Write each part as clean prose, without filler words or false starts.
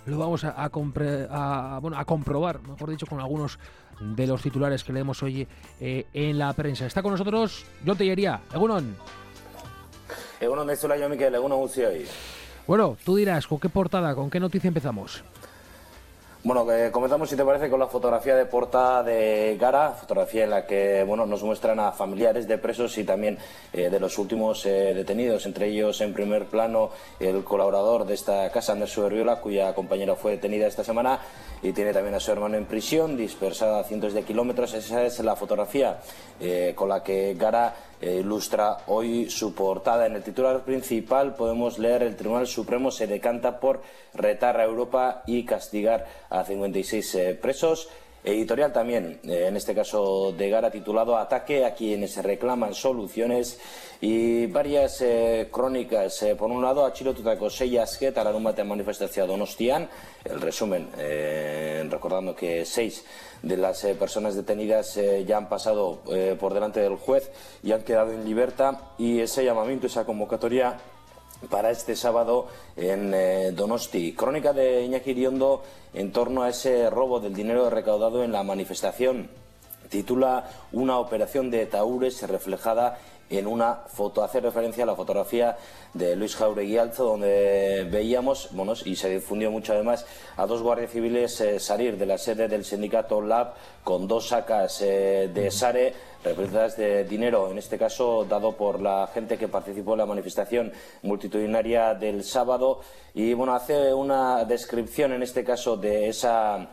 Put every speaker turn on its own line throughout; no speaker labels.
lo vamos a comprobar, mejor dicho, con algunos de los titulares que leemos hoy en la prensa. Está con nosotros Jon Tellería. Egunon.
Egunon Dezula, yo Miquel, egunon guztioi.
Bueno, tú dirás, ¿con qué portada, con qué noticia empezamos?
Bueno, comenzamos, si te parece, con la fotografía de portada de Gara, fotografía en la que nos muestran a familiares de presos y también de los últimos detenidos, entre ellos en primer plano el colaborador de esta casa, Ander Suberbiola, cuya compañera fue detenida esta semana, y tiene también a su hermano en prisión, dispersada a cientos de kilómetros. Esa es la fotografía con la que Gara ilustra hoy su portada. En el titular principal podemos leer: el Tribunal Supremo se decanta por retar a Europa y castigar a 56 presos. Editorial también, en este caso de Gara, titulado Ataque a quienes reclaman soluciones, y varias crónicas. Por un lado, atxilotutako 6 aske larunbatean manifestazioa Donostian. El resumen, recordando que 6 de las personas detenidas ya han pasado por delante del juez y han quedado en libertad, y ese llamamiento, esa convocatoria para este sábado en Donosti. Crónica de Iñaki Iriondo en torno a ese robo del dinero recaudado en la manifestación. Titula Una operación de tahúres reflejada en una foto. Hace referencia a la fotografía de Luis Jauregui Alzo, donde veíamos, y se difundió mucho además, a 2 guardias civiles salir de la sede del sindicato LAB con 2 sacas de sare representadas de dinero, en este caso dado por la gente que participó en la manifestación multitudinaria del sábado. Y hace una descripción en este caso de esa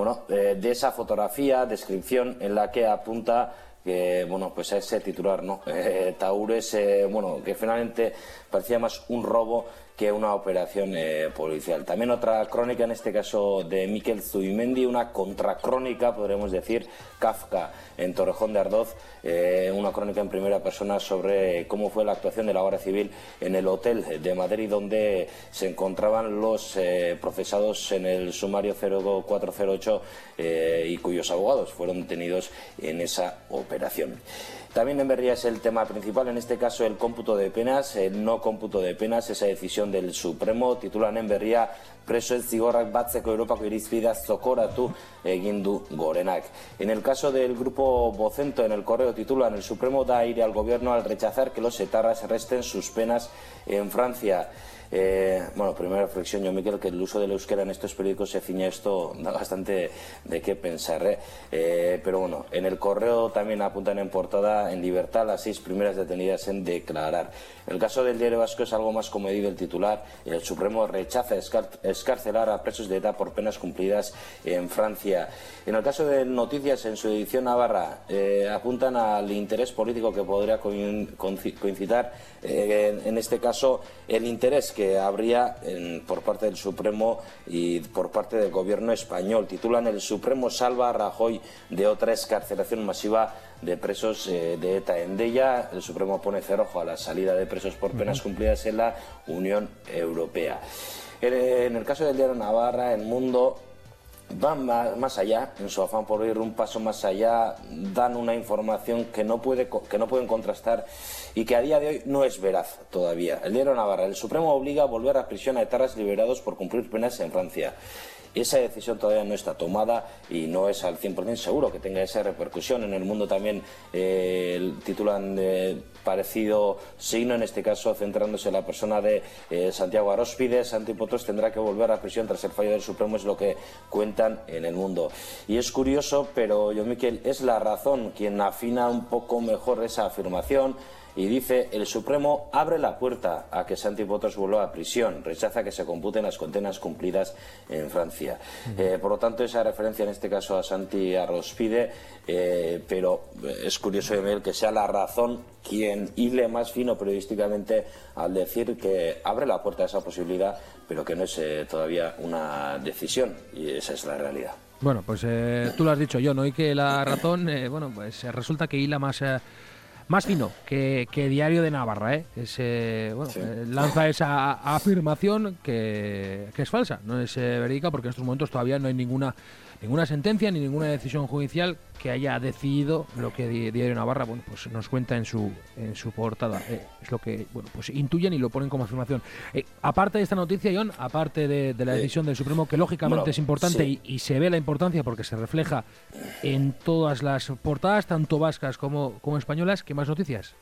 fotografía, descripción en la que apunta que a ese titular, tahúres, que finalmente parecía más un robo que una operación policial. También otra crónica, en este caso de Mikel Zubimendi, una contracrónica, podremos decir, Kafka en Torrejón de Ardoz, una crónica en primera persona sobre cómo fue la actuación de la Guardia Civil en el hotel de Madrid donde se encontraban los procesados en el sumario 0408 y cuyos abogados fueron detenidos en esa operación. También en Berria es el tema principal, en este caso el cómputo de penas, el no cómputo de penas, esa decisión del Supremo. Titulan en Berria: presoen zigorrak batzeko Europako irizpidea zokoratu egin du Gorenak. En el caso del grupo Vocento, en El Correo, titulan: el Supremo da aire al gobierno al rechazar que los etarras resten sus penas en Francia. Primera reflexión, yo, Miquel, que el uso del euskera en estos periódicos se ciña esto, da bastante de qué pensar, pero en El Correo también apuntan en portada: en libertad las 6 primeras detenidas en declarar. En el caso del Diario Vasco es algo más comedido el titular: el Supremo rechaza excarcelar a presos de ETA por penas cumplidas en Francia. En el caso de Noticias, en su edición navarra, apuntan al interés político que podría coincidir, en este caso, el interés que habría por parte del Supremo y por parte del gobierno español. Titulan: el Supremo salva a Rajoy de otra excarcelación masiva de presos de ETA. En ella, el Supremo pone cerrojo a la salida de presos por penas cumplidas en la Unión Europea. En el caso del Diario Navarra, El Mundo, van más allá, en su afán por ir un paso más allá, dan una información que no pueden contrastar y que a día de hoy no es veraz todavía. El Diario Navarra: el Supremo obliga a volver a prisión a etarras liberados por cumplir penas en Francia. Esa decisión todavía no está tomada y no es al 100% seguro que tenga esa repercusión. En El Mundo también titulan de parecido signo, en este caso centrándose en la persona de Santiago Aróspide. Santi Potros tendrá que volver a prisión tras el fallo del Supremo, es lo que cuentan en El Mundo. Y es curioso, pero yo, Miquel, es La Razón quien afina un poco mejor esa afirmación. Y dice: el Supremo abre la puerta a que Santi Potros vuelva a prisión, rechaza que se computen las condenas cumplidas en Francia. Por lo tanto, esa referencia en este caso a Santi Aróspide, pero es curioso que sea La Razón quien hile más fino periodísticamente al decir que abre la puerta a esa posibilidad, pero que no es todavía una decisión, y esa es la realidad.
Bueno, pues tú lo has dicho, Jon, hoy que La Razón, resulta que hila más fino que Diario de Navarra, lanza esa afirmación que es falsa, no es verídica, porque en estos momentos todavía no hay ninguna sentencia ni ninguna decisión judicial que haya decidido lo que Diario Navarra, bueno, pues nos cuenta en su portada. Es lo que, bueno, pues intuyen y lo ponen como afirmación. Aparte de esta noticia, John, aparte de la decisión del Supremo, que lógicamente es importante,
sí.
y se ve la importancia porque se refleja en todas las portadas, tanto vascas como españolas, ¿qué más noticias?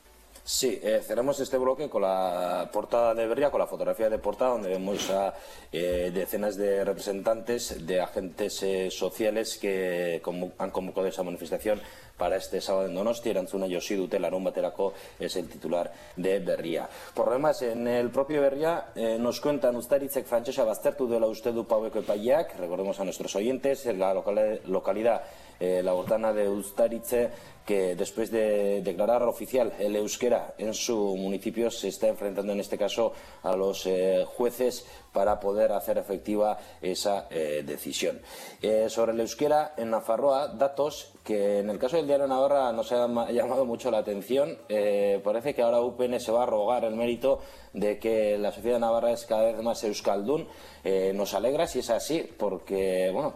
Sí, cerramos este bloque con la portada de Berria, con la fotografía de portada, donde vemos a decenas de representantes de agentes sociales que han convocado esa manifestación para este sábado en Donosti. Erantzuna Josi dute larun baterako, es el titular de Berria. Por lo demás, en el propio Berria nos cuentan Uztaritzek frantsesa baztertu duela uste du Paueko epaileak. Recordemos a nuestros oyentes, en la localidad la Hortana de Uztaritze, que después de declarar oficial el euskera en su municipio se está enfrentando en este caso a los jueces para poder hacer efectiva esa decisión. Sobre el euskera en Nafarroa, datos que en el caso del Diario Navarra nos ha llamado mucho la atención. Parece que ahora UPN se va a arrogar el mérito de que la sociedad navarra es cada vez más euskaldun. Nos alegra si es así, porque bueno,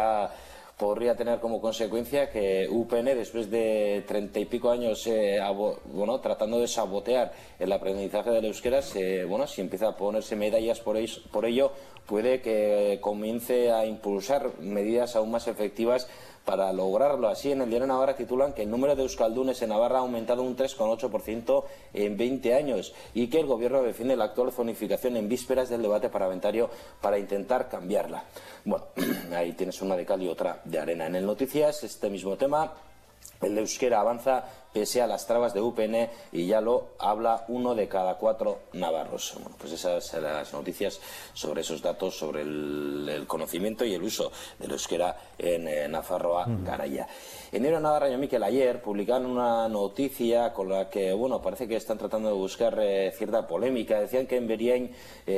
podría tener como consecuencia que UPN, después de 30 y pico años tratando de sabotear el aprendizaje del euskera, si empieza a ponerse medallas por ello, puede que comience a impulsar medidas aún más efectivas para lograrlo. Así, en el Diario Navarra titulan que el número de euskaldunes en Navarra ha aumentado un 3,8% en 20 años y que el gobierno defiende la actual zonificación en vísperas del debate parlamentario para intentar cambiarla. Bueno, ahí tienes una de cal y otra de arena. En el Noticias, este mismo tema, el euskera avanza pese a las trabas de UPN y ya lo habla 1 de cada 4 navarros. Bueno, pues esas son las noticias sobre esos datos, sobre el conocimiento y el uso del euskera en Nafarroa Garaia. En Diario Navarra, Miquel, ayer publicaron una noticia con la que, parece que están tratando de buscar cierta polémica. Decían que en Beriain,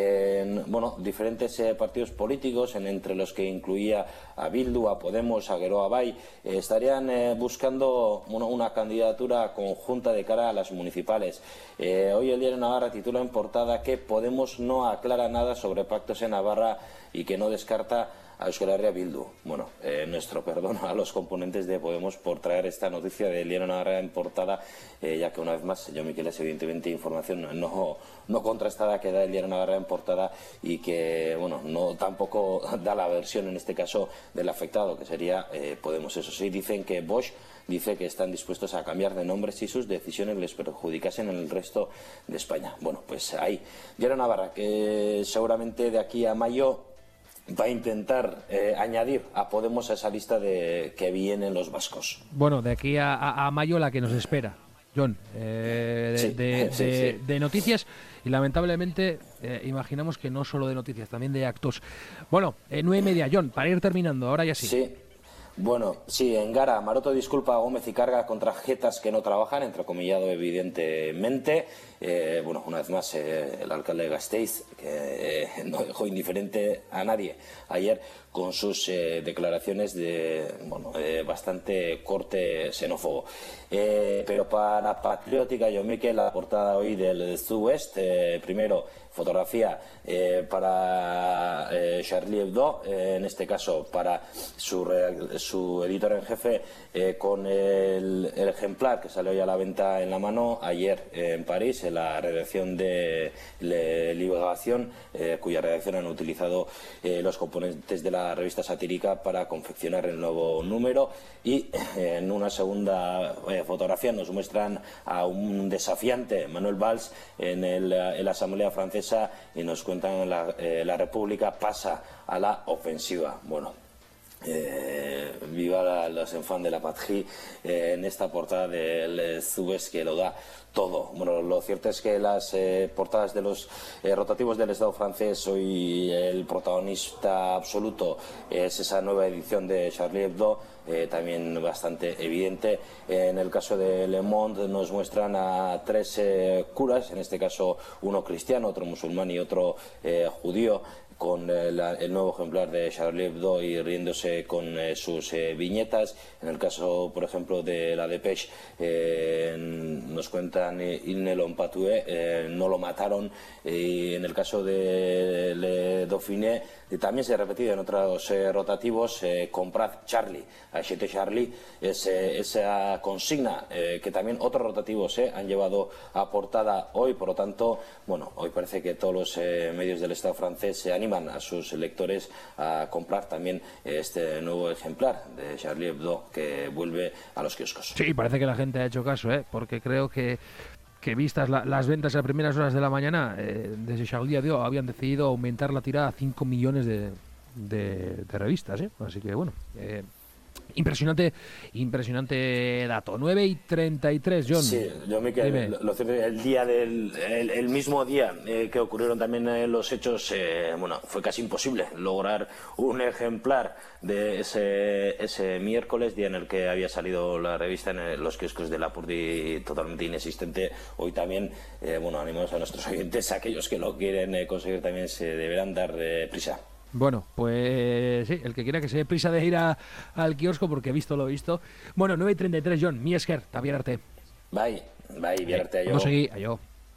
diferentes partidos políticos, entre los que incluía a Bildu, a Podemos, a Geroa Bai, estarían buscando una candidatura conjunta de cara a las municipales. Hoy el Diario Navarra titula en portada que Podemos no aclara nada sobre pactos en Navarra y que no descarta a Euskal Herria Bildu. Bueno, nuestro perdón a los componentes de Podemos por traer esta noticia del Diario Navarra en portada, ya que una vez más, yo Miquel, es evidentemente información no contrastada que da el Diario Navarra en portada y que, no tampoco da la versión en este caso del afectado, que sería Podemos. Eso sí, dicen que Bosch dice que están dispuestos a cambiar de nombres si sus decisiones les perjudicasen en el resto de España. Bueno, pues ahí, Diario Navarra, que seguramente de aquí a mayo va a intentar añadir a Podemos a esa lista de que vienen los vascos.
Bueno, de aquí a mayo la que nos espera, John, de noticias, y lamentablemente imaginamos que no solo de noticias, también de actos. Bueno, 9:30, John, para ir terminando, ahora ya sí.
Sí. Bueno, sí, en Gara, Maroto disculpa a Gómez y carga contra jetas que no trabajan, entrecomillado evidentemente. Una vez más, el alcalde de Gasteiz, que no dejó indiferente a nadie ayer con sus declaraciones de bastante corte xenófobo. Pero para Patriótica, yo Miquel, la portada hoy del Sud-West, primero fotografía para Charlie Hebdo, en este caso para su editor en jefe, con el ejemplar que salió ya a la venta en la mano ayer en París, en la redacción de Liberación, cuya redacción han utilizado los componentes de la revista satírica para confeccionar el nuevo número. Y en una segunda fotografía nos muestran a un desafiante Manuel Valls en la Asamblea Francesa y nos cuentan la República pasa a la ofensiva. Bueno, viva los enfants de la patrie, en esta portada del Subes, que lo da todo. Bueno, lo cierto es que las portadas de los rotativos del Estado francés, hoy el protagonista absoluto es esa nueva edición de Charlie Hebdo, también bastante evidente. En el caso de Le Monde nos muestran a 3 curas, en este caso uno cristiano, otro musulmán y otro judío, con el nuevo ejemplar de Charlie Hebdo y riéndose con sus viñetas. En el caso, por ejemplo, de la Dépêche, nos cuentan Il ne l'ont pas tué, no lo mataron, y en el caso de Le Dauphiné también se ha repetido en otros rotativos, comprad Charlie, achete Charlie, esa consigna que también otros rotativos han llevado a portada hoy. Por lo tanto, bueno, hoy parece que todos los medios del Estado francés se animan a sus lectores a comprar también este nuevo ejemplar de Charlie Hebdo que vuelve a los kioscos.
Sí, parece que la gente ha hecho caso, porque creo que vistas las ventas a primeras horas de la mañana, desde Charlie Hebdo habían decidido aumentar la tirada a 5 millones de revistas, así que bueno, impresionante dato. 9:33, John.
Sí, yo me quedé, el día el mismo día que ocurrieron también los hechos, bueno, fue casi imposible lograr un ejemplar de ese miércoles, día en el que había salido la revista en los kioscos de Lapurdi, totalmente inexistente. Hoy también, bueno, animamos a nuestros oyentes, aquellos que lo quieren conseguir también se deberán dar prisa.
Bueno, pues sí, el que quiera que se dé prisa de ir al kiosco, porque visto lo visto. Bueno, 9:33, John, mi esker, Javier Arte.
Bye, bihar arte, aio.
Vamos a seguir, aio.